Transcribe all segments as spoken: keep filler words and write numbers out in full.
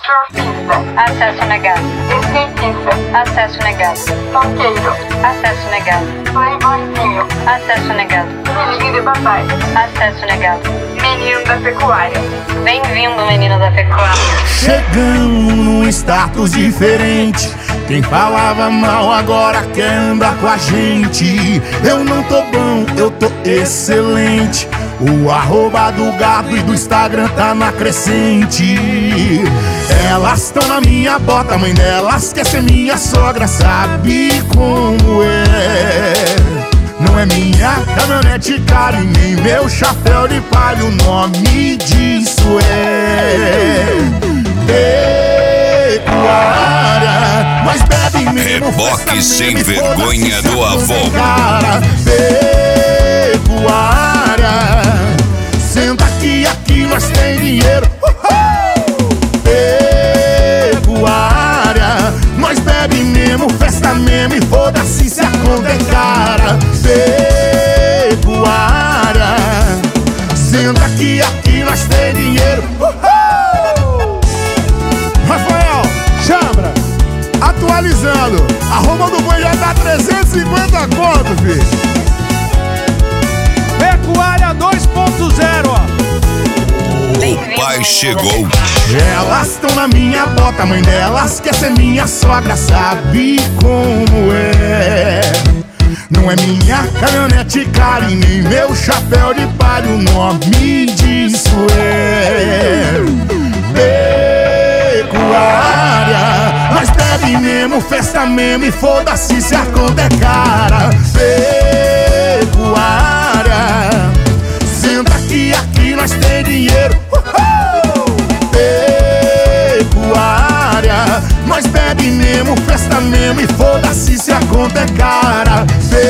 Surfista. Acesso negado. Skatista. Acesso negado. Funkeiro. Acesso negado. Playboyzinho. Acesso negado. Filhinho de papai. Acesso negado. Menino da pecuária. Bem-vindo, menino da pecuária. Chegamos num status diferente. Quem falava mal agora quer andar com a gente. Eu não tô bom, eu tô excelente. O arroba do gado e do Instagram tá na crescente. Elas tão na minha bota, mãe delas quer ser minha sogra. Sabe como é? Não é minha caminhonete cara e nem meu chapéu de palha. O nome disso é pecuária. Mas bebe mesmo. Reboque sem vergonha do avô. Cara, pecuária. Senta aqui, aqui nós tem dinheiro. Uhul! Pecuária. Nós bebe mesmo, festa mesmo e foda-se se a conta é cara. Pecuária. Senta aqui, aqui nós tem dinheiro. Uhul! Rafael, Chambra, atualizando. A Roma do Boi já tá trezentos e cinquenta conto, filho. Pecuária dois ponto zero, ó. O pai chegou. Elas tão na minha bota, mãe delas quer ser minha sogra. Sabe como é? Não é minha caminhonete cara e nem meu chapéu de palha. O nome disso é pecuária. Nós bebe mesmo, festa mesmo e foda-se se a conta é cara. Pecuária. Senta aqui, aqui nós tem dinheiro. Uhul! Pecuária. Nós bebe mesmo, festa mesmo e foda-se se a conta é cara.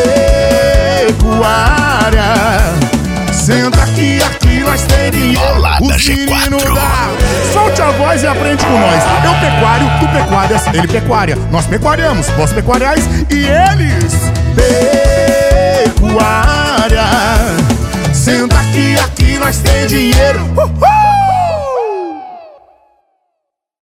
Pecuária. Senta aqui, aqui nós tem dinheiro. Os meninos da... Solte a voz e aprende com nós. Eu pecuário, tu pecuárias, ele pecuária. Nós pecuariamos, vós pecuariais e eles pecuária.